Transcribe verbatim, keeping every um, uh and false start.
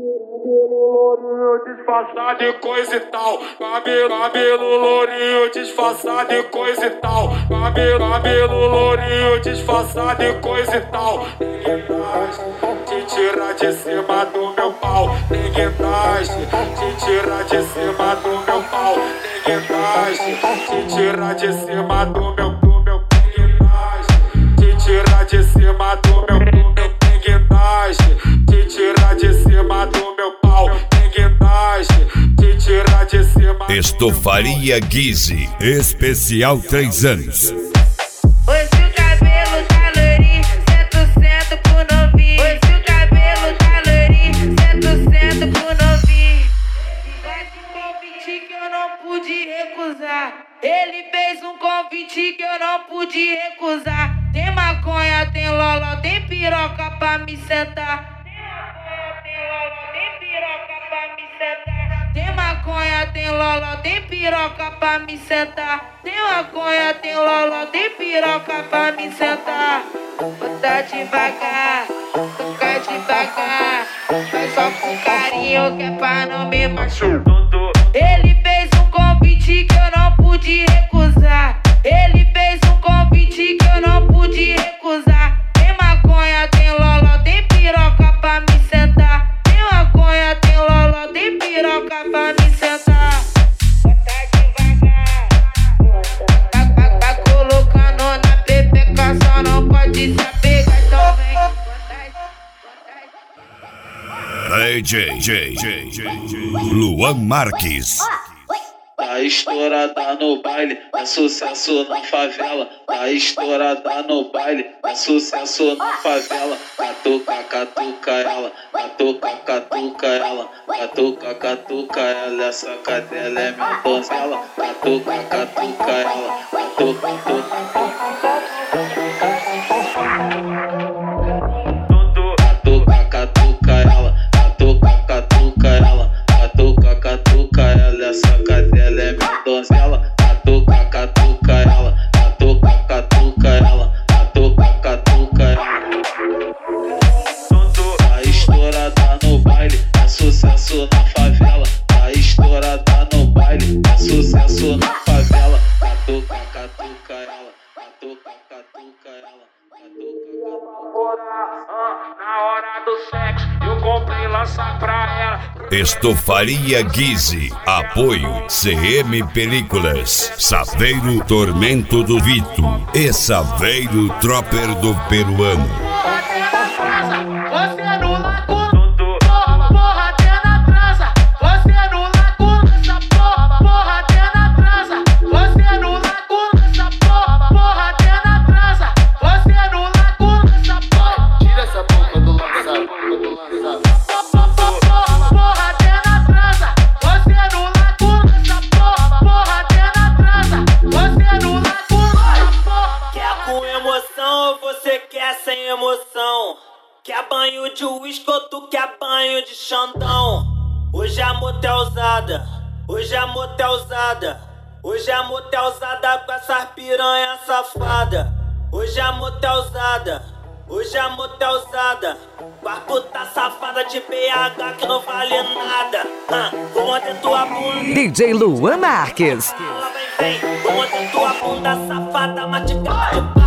Disfarçado de coisa e tal, cabelo, cabelo lourinho, disfarçado de coisa e tal, cabelo, cabelo lourinho, disfarçado de coisa e tal. Ninguém traz, te tira de cima do meu pau. Ninguém traz, te tira de cima do meu pau. Ninguém traz, te tira de cima do meu, do meu. Ninguém traz, te tira de cima do meu, do meu. Ninguém traz, te tira de cima do meu pau. Te tirar de cima. Estofaria Guise, especial três anos. Oi, se o cabelo tá lourinho, cento, cento pro novinho. Oi, se o cabelo tá lourinho, cento, cento pro novinho. Faz um convite que eu não pude recusar. Ele fez um convite que eu não pude recusar. Tem maconha, tem loló, tem piroca pra me sentar. Tem maconha, tem loló, tem piroca pra me sentar. Tem maconha, tem loló, tem piroca pra me sentar. Bota devagar, toca devagar. Faz só com carinho que é pra não me machucar. Ele fez um convite que eu não pude recusar. Ele fez um convite que eu não pude recusar. Tem maconha, tem loló, tem piroca pra me sentar. Tem maconha, tem loló, tem piroca pra me sentar. Bota devagar, vai, vai, vai colocando na pepeca, só não pode se apegar, então vem. D J, J, J, J, Luan Marques. Tá estourada no baile, é sucesso na favela. Tá estourada no baile, é sucesso na favela. Catuca, catuca ela, catuca, catuca ela, catuca, catuca ela. Essa cadela é minha donzela. Catuca, catuca ela, catuca, catuca. Catuca, catuca ela, catuca, catuca ela, catuca, catuca ela. Essa cadela é minha donzela. Catuca, catuca ela, catuca, catuca ela, catuca, catuca ela. Tá estourada no baile, é sucesso na favela. Tá estourada no baile, é sucesso na favela. Catuca, catuca ela, catuca, catuca ela, catuca, catuca. Na hora do sexo, eu comprei lança pra ela. Estofaria Guise, apoio C M Películas, Saveiro Tormento do Vito e Saveiro Tropper do Peruano. Você no lago, porra, porra, tem na trança. Você no lago, essa porra, porra, tem na trança. Você no lago, essa porra, porra, tem na trança. Você no lago, essa porra. Tira essa boca do lançado, boca do lançado. Porra, tem na trança. Você no lago, essa porra, porra, tem na trança. Você no lago, essa porra. Quer com emoção ou você quer sem emoção? Quer banho de uísque ou tu quer banho de Xandão? Hoje é motelzada, hoje é motelzada, hoje é motelzada com essas piranha safada. Hoje é motelzada, hoje é motelzada, com as puta safada de B H que não vale nada. Hum, vou morder tua bunda. D J Luan Marques. Vem, vem, vou morder tua bunda safada, maticada de